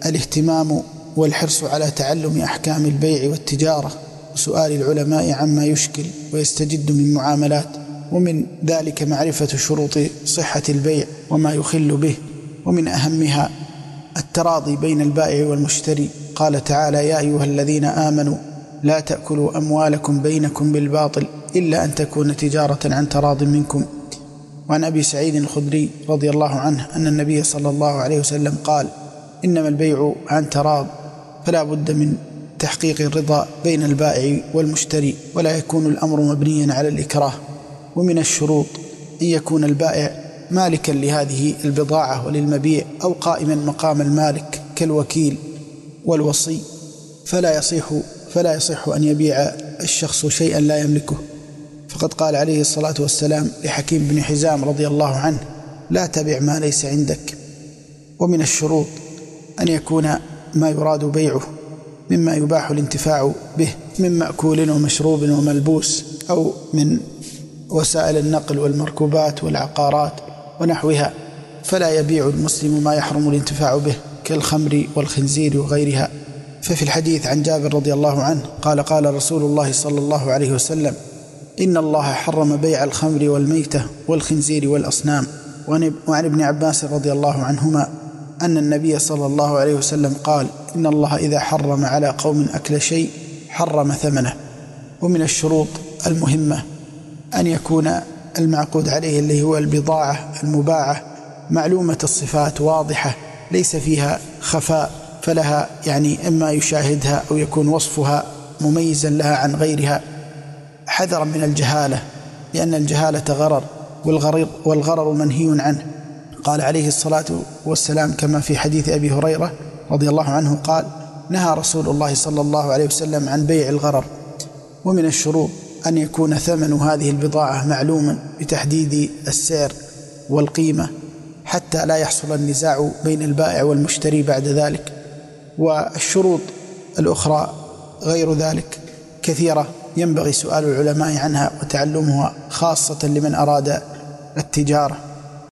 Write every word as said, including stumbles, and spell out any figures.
الاهتمام والحرص على تعلم أحكام البيع والتجارة وسؤال العلماء عما يشكل ويستجد من معاملات، ومن ذلك معرفة شروط صحة البيع وما يخل به، ومن أهمها التراضي بين البائع والمشتري. قال تعالى: يا أيها الذين آمنوا لا تأكلوا أموالكم بينكم بالباطل إلا أن تكون تجارة عن تراض منكم. وعن أبي سعيد الخدري رضي الله عنه أن النبي صلى الله عليه وسلم قال: إنما البيع عن تراض، فلا بد من تحقيق الرضا بين البائع والمشتري، ولا يكون الأمر مبنيا على الإكراه. ومن الشروط أن يكون البائع مالكا لهذه البضاعة وللمبيع، أو قائما مقام المالك كالوكيل والوصي، فلا يصح فلا يصح أن يبيع الشخص شيئا لا يملكه، فقد قال عليه الصلاة والسلام لحكيم بن حزام رضي الله عنه: لا تبع ما ليس عندك. ومن الشروط أن يكون ما يراد بيعه مما يباح الانتفاع به من مأكول ومشروب وملبوس، أو من وسائل النقل والمركوبات والعقارات ونحوها، فلا يبيع المسلم ما يحرم الانتفاع به كالخمر والخنزير وغيرها. ففي الحديث عن جابر رضي الله عنه قال: قال رسول الله صلى الله عليه وسلم: إن الله حرم بيع الخمر والميتة والخنزير والأصنام. وعن ابن عباس رضي الله عنهما أن النبي صلى الله عليه وسلم قال: إن الله إذا حرم على قوم أكل شيء حرم ثمنه. ومن الشروط المهمة أن يكون المعقود عليه اللي هو البضاعة المباعة معلومة الصفات واضحة ليس فيها خفاء، فلها يعني إما يشاهدها أو يكون وصفها مميزا لها عن غيرها، حذرا من الجهالة، لأن الجهالة غرر، والغرر, والغرر منهي عنه. قال عليه الصلاة والسلام كما في حديث أبي هريرة رضي الله عنه قال: نهى رسول الله صلى الله عليه وسلم عن بيع الغرر. ومن الشروط أن يكون ثمن هذه البضاعة معلوما بتحديد السعر والقيمة حتى لا يحصل النزاع بين البائع والمشتري بعد ذلك. والشروط الأخرى غير ذلك كثيرة ينبغي سؤال العلماء عنها وتعلمها، خاصة لمن أراد التجارة.